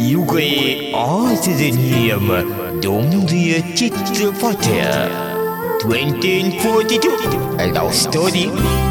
යුගයේ ආදරණීයම දුම්රිය චිත්‍රපටය 1942 A Love Story.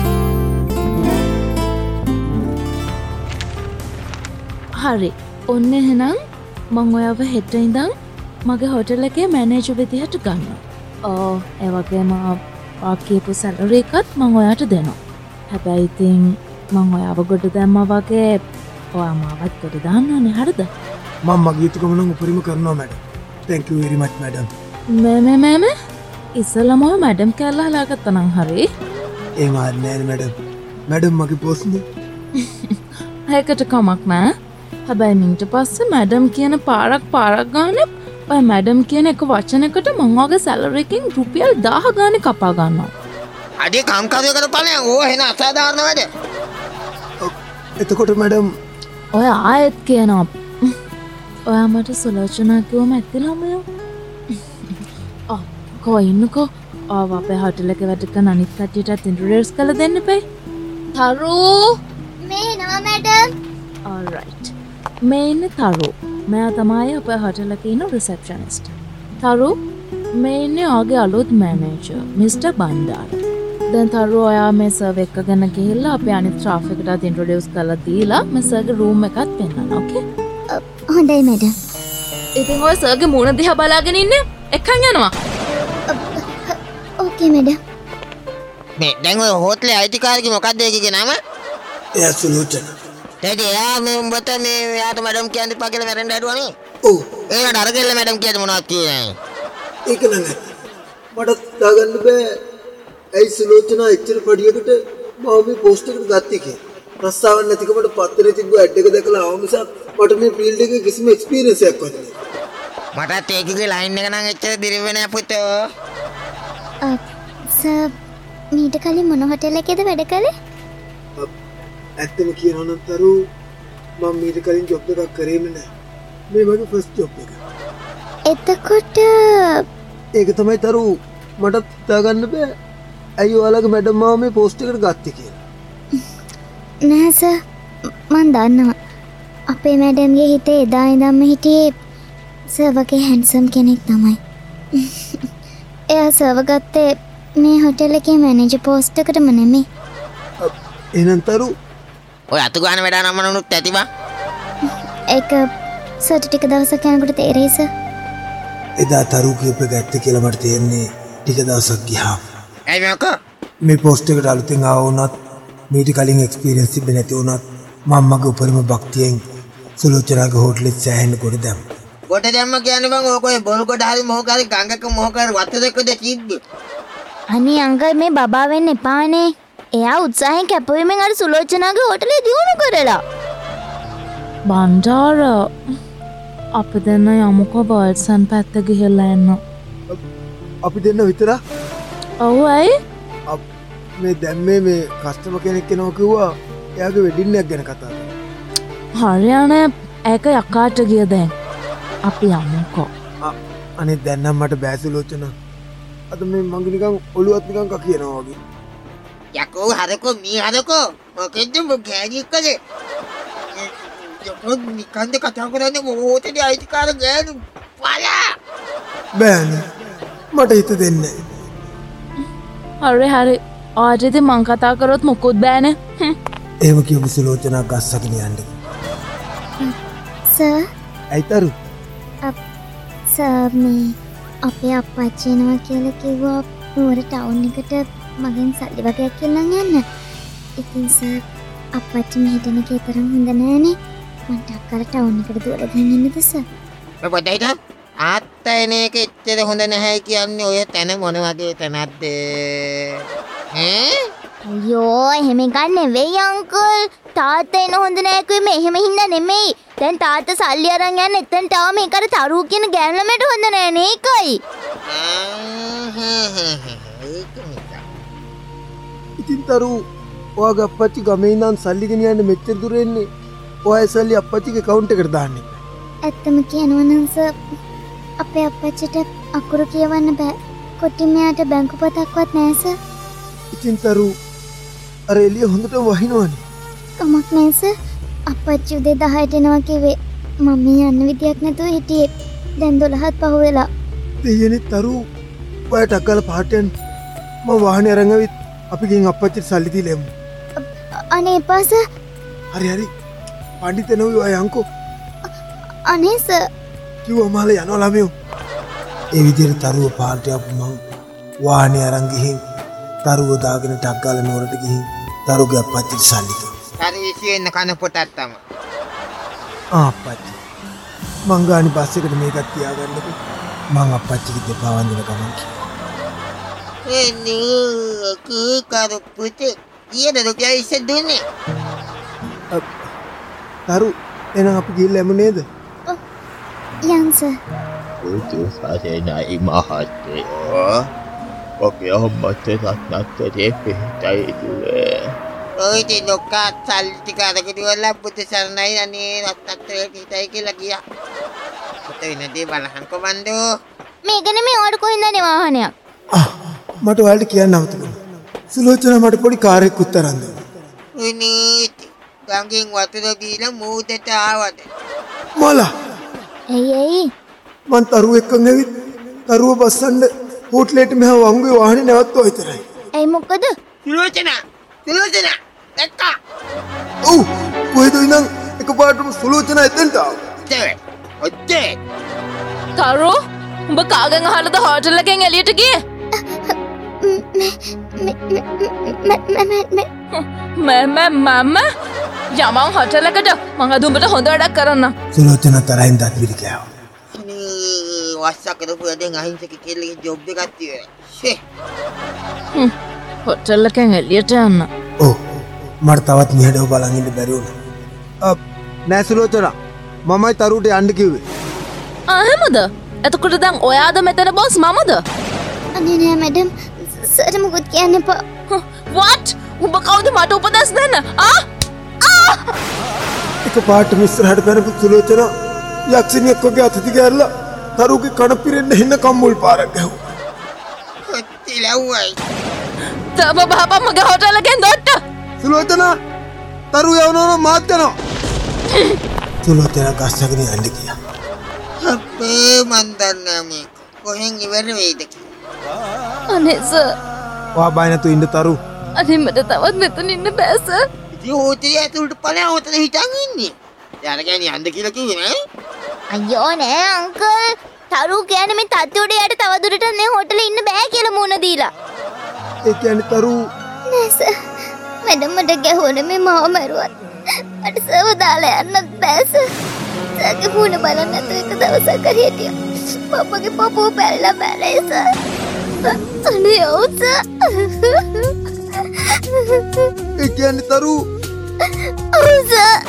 හරි ඔන්න එහෙනම් මං ඔයාව හෙට ඉඳන් මගේ හොටල් එකේ මැනේජර් විදිහට ගන්නවා. ඒ වගේම ආකීපු සැලරි එකත් මං ඔයාට දෙනවා. හැබැයි ඉතින් මං ඔයාව ගොඩ දැම්මා වගේ ඔයා මාවත් ගොඩ දාන්න ඕනේ හරිද? මම මගේ යුතුකම නම් උපරිම කරනවා madam. Thank you very much madam. මේ ඉස්සලම ඔය මැඩම් කියලා හලාගත්තා නම් හරි. ඒ මාත් නෑ මැඩම්. මැඩම් මගේ බොස් නේ. ඒකට කමක් නෑ. හැබැයි මින්ට පස්සේ මැඩම් කියන පාරක් ගානේ ඔය මැඩම් කියන එක වචනයකට මං වගේ සැලරි එකෙන් රුපියල් 1000 ගානේ කපා ගන්නවා. අඩේ කම්කරුව කරපළයන් ඕ එහෙන අසාධාරණ වැඩ. එතකොට මැඩම් ඔය ආයෙත් කියනවා ඔයා මට සුලෝචනා කිව්වම ඇත්තලමයෝ. කොයින්නකෝ ආව අපේ හොටල් එකේ වැඩ කරන අනිත් කට්ටියටත් ඉන්ට්‍රොඩියුස් කරලා දෙන්න එපා. තරු මේ නම මැඩම්. alright. මේ ඉන්නේ තරු. මම තමයි අපේ හොටල් එකේ ඉන්න රිසෙප්ෂනිස්ට්. තරු මේ ඉන්නේ ආගේ අලුත් මැනේජර් මිස්ටර් බණ්ඩාර. දැන් තරු ඔයා මේ සර්වර් එක ගැන ගිහිල්ලා අපේ අනිත් ස්ටාෆ් එකටත් ඉන්ට්‍රොඩියුස් කරලා දීලා මේ සර්ගේ රූම් එකත් පෙන්නන්න ඕකේ? හොඳයි මැඩම්. ඉතින් ඔය සර්ගේ මූණ දිහා බලාගෙන ඉන්නේ එක්කන් යනවා. Okay madam. මේ දැන් ඔය හෝටලේ අයිතිකාරකි මොකක්ද ඒකේ නම? එයා සුලෝචනා. දැන් එයා මේ උඹට මේ එයාට මැඩම් කියන්න එපා කියලා මැරෙන්න හැදුවානේ. ඔව්. ඒකට අරගෙල්ල මැඩම් කියද්දි මොනවද කියන්නේ? ඒක නං මට දාගන්න බෑ. ඇයි සුලෝචනා එච්චර පඩියකට මම මේ පෝස්ට් එකට ගත්තේ කියලා. ප්‍රස්තාවක් නැතිකමට පත්තරේ තිබ්බ ඇඩ් එක දැකලා ආව නිසා මට මේ ෆීල්ඩ් එකේ කිසිම එක්ස්පීරියන්ස් එකක් නැහැ. මටත් ඒකේ ලයින් එක නම් එච්චර දිරිවෙ නෑ පුතෝ. සර් මීට කලින් මොන හොටල් එකේද වැඩ කළේ? ඇත්තම කියනවා නම් තරු මම මීට කලින් ජොබ් එකක් කරේම නැහැ. මේ මගේ ෆස්ට් ජොබ් එක. එතකොට ඒක තමයි තරු මටත් හිතාගන්න බෑ. ඇයි ඔයාලගේ මැඩම් මාව මේ පෝස්ට් එකට ගත්තේ කියලා. නෑ සර් මන් දන්නවා. අපේ මැඩම්ගේ හිතේ එදා ඉඳන්ම හිටියේ සර් වගේ හැන්සම් කෙනෙක් තමයි. එයා සර්ව ගත්තේ මේ හොටල් එකේ මැනේජර් පෝස්ට් එකටම නෙමෙයි. එහෙනම් තරු ඔය අතු ගන්න වැඩ නම් මනුනුත් ඇති බා. ඒක සර්ට ටික දවසක් යනකොට තේරෙයි සර්. එදා තරු කියප ගැත්ත කියලා මට තේරෙන්නේ ටික දවසක් ගියාම. ඇයි මේක? මේ පෝස්ට් එකට අලුතෙන් ආව වුණත් මීට කලින් එක්ස්පීරියන්ස් තිබෙ නැති වුණත් මම මගේ උපරිම භක්තියෙන් සුලෝචනාගේ හෝටලෙත් සෑහෙන්න කොට දැම්මා. කොට දැම්ම කියන්නේ බං ඔය කොයි බොල් කොට හරි මොකක් හරි ගංගක මොකක් හරි වත දෙකද තිබ්බේ. අනේ අංකල් මේ බබා වෙන්න එපානේ. එයා උත්සාහයෙන් කැපවීමෙන් අර සුලෝචනාගේ හෝටලේ දියුණු කරලා. බණ්ඩාර අපි දෙන්න යමුකෝ බර්ඩ්සන් පැත්ත ගිහිල්ලා එන්න. අපි දෙන්න විතරක්? ඔව් ඇයි? මේ දැන් මේ කස්ටමර් කෙනෙක් එනවා කිව්වා එයාගේ වෙඩින් එකක් ගැන කතා කරා. හරියනේ ඒක යකාට ගිය දැන්. අපි යමුකෝ. අනේ දැන් නම් මට බෑ සුලෝචනා. අද මේ මං නිකන් ඔළුවත් නිකන් කකියනවා වගේ. යකෝ හරකෝ මී හරකෝ මොකෙන්ද ගෑණි එක්කද? යකෝ නිකන්ද කතා කරන්නේ මොහොතේ අයිතිකාර ගෑනු පලා. බෑනේ. මට හිත දෙන්නේ නැහැ. හරි. ආජිත මං කතා කරොත් මොකුත් බෑනේ. එහෙම කියපු සුලෝචනා ගස්සගෙන යන්නේ. සර් ඇයි තරු? සර් මේ අපේ අප්පච්චි එනවා කියලා කිව්වා නුවර ටවුන් එකට මගෙන් සල්ලි වගේක් ඉල්ලන් යන්න. ඉතින් සර් අප්පච්චි මෙහෙට එන එකේ තරම් හොඳ නෑනේ. මන්ට අක්කලා ටවුන් එකට දුවලා ගිහින් ඉන්නද සර්? මේ පොඩ්ඩයිද ආත්තා එන එක එච්චර හොඳ නැහැ කියන්නේ ඔය තැන මොන වගේ තැනක්ද? අයියෝ එහෙම එකක් නෙවෙයි අංකල්. තාත්තා එන හොඳ නෑ කිව්වේ එහෙම හින්දා නෙමෙයි. දැන් තාත්තා සල්ලි අරන් යන්න එතනට ආව මේකට තරු කියන ගෑනු ළමයට හොඳ නෑ නේ ඒකයි. ඉතින් තරු ඔයාගේ අප්පච්චි ගමේ ඉඳන් සල්ලි ගෙනියන්න මෙච්චර දුර එන්නේ. ඔයා සල්ලි අප්පච්චිගේ account එකට දාන්නේ. ඇත්තම කියනවා නම් සර් අපේ අප්පච්චිට අකුරු කියවන්න බෑ. කොටින් මෙයාට බැංකු පතක්වත් නෑ සර්. ඉතින් තරු අර එළිය හොඳට වහිනවනේ. කමක් නෑ සර්. අප්පච්චි උදේ 10ට එනවා කිව්වේ. මම යන්න විදියක් නැතුව හිටියේ. දැන් 12ත් පහ වෙලා. දෙයනේ තරු ඔය ටක්කල පාටෙන් මම වාහනේ අරන් ඇවිත් අපි ගෙන් අප්පච්චිට සල්ලි දීලා එමු. අනේ එපා සර්. හරි පඬිතනෝ ඔය අංකෝ අනේ සර්. කිව්වා මාල යනවා ළමයෝ. ඒ විදිහට තරුව පාට යපු මං වාහනේ අරන් ගිහින් තරුව දාගෙන ටක්කල නුවරට ගිහින් තරුගේ අප්පච්චිට සල්ලි දුන්නා. හරි විශ්වෙන්න කන පොටක් තම. අප්පච්චි මං ගානි බස් එකට මේකත් තියාගන්නකෝ. මං අප්පච්චිගේ දෙපා වන්දන ගමන් කිව්වා. එන්නේ කීකරු පුතේ ඊයද රුපියල් 20 දුන්නේ. තරු එහෙනම් අපි ගිහිල්ලා එමු නේද? යන් sir. Itu saya naik mahatnya. Oke, mata tak tadi itu. ඔය දිනෝකා සල්ලි කාරක දිවලා බුද්ධ සරණයි අනේ රත්තරේ පිටයි කියලා ගියා. පුතේ නදී බලහන් කොමන්ඩෝ. මේකනේ මේ ඔයාලට කොහෙන්ද වාහනයක්? මට ඔයාලට කියන්න අවතුන. සුලෝචනා මට පොඩි කාර් එකක් උත්තරන්න. උනී ගංගෙන් වතුර බීලා මූදට ආවද? මොලා ඇයි මං තරුව එක්කන් ඇවිත් තරුව බස්සන්න හෝටලෙට මෙහා වංගුවේ වාහනේ නැවතුවා විතරයි. ඇයි මොකද? සුලෝචනා දැක්කා. ඔව් කොහෙද ඉඳන් එකපාරටම සුලෝචනා එතෙන්ට ආවා. ඔච්චේ තරු උඹ කාගෙන් අහලාද හෝටල් එකෙන් එළියට ගියේ? මම යමන් හෝටල් එකට මං අද උඹට හොඳ වැඩක් කරන්න. සුලෝචනා තරහින් දත් විලි කෑවා. අනේ වස්සා කරපු වැඩෙන් අහිංසක කෙල්ලගේ ජොබ් එකක් තියෙනවා. ෂේ හෝටල් එකෙන් එළියට යන්න. ඔව් මට තවත් මෙහෙඩව බලන් ඉන්න බැරි වුණා. නෑ සුලෝචනා මමයි තරුට යන්න කිව්වේ. එහෙමද? එතකොට දැන් ඔයාද මෙතන බොස් මමද? අනේ නෑ මැඩම් සර් මොකද කියන්න එපා. what? උඹ කවුද මට උපදෙස් දෙන්න? එකපාරටම ඉස්සරහට පැනපු සුලෝචනා යක්ෂණියක් වගේ අත දිග ඇරලා තරුගේ කන පිරෙන්න හින්න කම්මුල් පාරක් ගැහුවා. තිලව්වයි. තම බහපන් මගේ හෝටල් එකෙන් දොට්ට. සුලෝචනා තරු යවනවා මාත් යනවා. සුලෝචනා ගස්සගෙන යන්න ගියා. අපේ මන් දන්නේ මේක. කොහෙන් ඉවර වෙයිද කියලා. අනේ සර්. වා බය නැතු ඉන්න තරු. අනේ මට තවත් මෙතන ඉන්න බෑ සර්. ඉතින් හෝටලේ ඇතුළට ඵලයන් ඔතන හිටන් ඉන්නේ. යාර කියන්නේ යන්න කියලා කිව්වේ නෑ. අයියෝ නෑ අංකල්. තරු කියන්නේ මේ තත්ත්වයට යට තවදුරටත් මේ හෝටලේ ඉන්න බෑ කියලා මුණ දීලා. ඒ කියන්නේ තරු නෑ සර්. මැඩම් මට ගැහුවනේ මේ මාව මරුවත්. මට සර්ව දාලා යන්නත් බෑ සර්. සර්ගේ මුණ බලන්න නැතුව එක දවසක් හරි හිටියා. පප්පගේ පපුව පැල්ලා බැලේ සර්. අනේ ඔව් සර්. ඒ කියන්නේ තරු ඔව් සර්.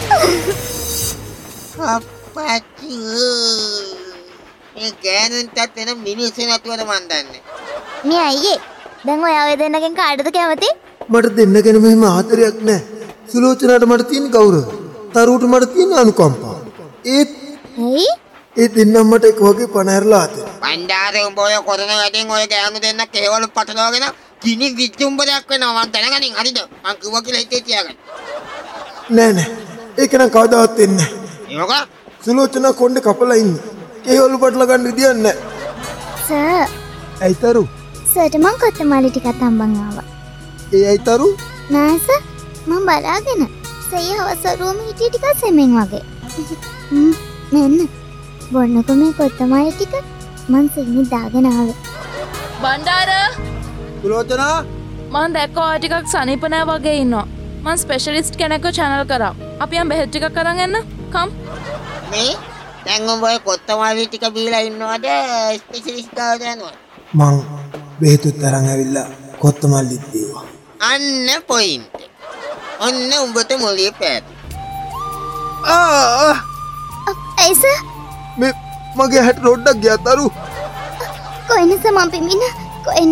අප්පච්චි මේ ගෑනුන්ටත් වෙන මිනිස්සු නැතුවද මන් දන්නේ. මේ අයියේ දැන් ඔයාව දෙන්නගෙන් කාටද කැමති? මට දෙන්න ගැන මෙහෙම ආදරයක් නැහැ. සුලෝචනාට මට තියෙන ගෞරවය. තරුට මට තියෙන අනුකම්පාව. ඒත් ඇයි? ඒ දෙන්නම මට එක වගේ පණ හැරලා ආතේ. පණ්ඩාරේ උඹ ඔය කරන වැඩෙන් ඔය ගෑනු දෙන්න කේවල පටලවාගෙන කිනි විචුම්බරයක් වෙනවා මං දැනගනින් හරිද? මං කිව්වා කියලා හිතේ තියාගන්න. නෑ ඒක නම් කවදාවත් වෙන්නේ නැහැ. මොකක්? සුලෝචනා කොණ්ඩේ කපලා ඉන්නේ. කේවල පටල ගන්න විදියක් නැහැ. සර්. ඇයි තරු? සර්ට මං කොත්තමාලි ටිකක් අම්බන් ආවා. ඒ ඇයි තරු? නෑ සර්. මං බලාගෙන. සෙයි හවස රූම හිටිය ටිකක් සෙමෙන් වගේ. මෙන්න. බොන්නකෝ මේ කොත්තමාලි ටික. මං සෙමෙන් දාගෙන ආවේ. බණ්ඩාර සුලෝචනා මං දැක්කෝ ඔය ටිකක් සනීප නෑ වගේ ඉන්නවා. මං ස්පෙෂලිස්ට් කෙනෙක්ව channel කරා. අපි යම් බෙහෙත් ටිකක් අරන් එන්න. කම්. මේ දැන් උඹ ඔය කොත්තමාලි ටික බීලා ඉන්නවද ස්පෙෂලිස්ට් ගාවට යනවද? මං බෙහෙතුත් අරන් ඇවිල්ලා කොත්තමල්ලිත් දීවා. අන්න පොයින්ට්. ඔන්න උඹට මොලේ පැත්. ඇයි සර්? මේ මගේ හැට රොඩ්ඩක් ගියා තරු. කොයින සර් මං පිමින කොයින?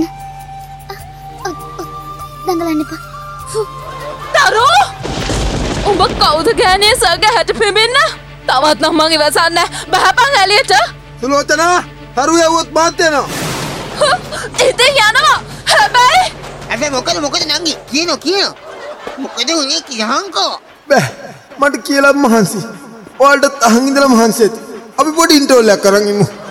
දඟලන්න එපා. තරු උඹ කවුද ගෑණියේ සර්ගේ හැට පෙමෙන්න? තවත් නම් මං ඉවසන්නේ බහපන් එළියට. සුලෝචනා තරු යවුවොත් මාත් යනවා. ඉතින් යනවා. හැබැයි මොකද නංගි කියනෝ මොකද උනේ කියහන්කෝ. බෑ මට කියලා මහන්සි. ඔයාලට අහන් ඉඳලා මහන්සි ඇති. අපි පොඩි ඉන්ටර්වල් එකක් කරන් ඉමු.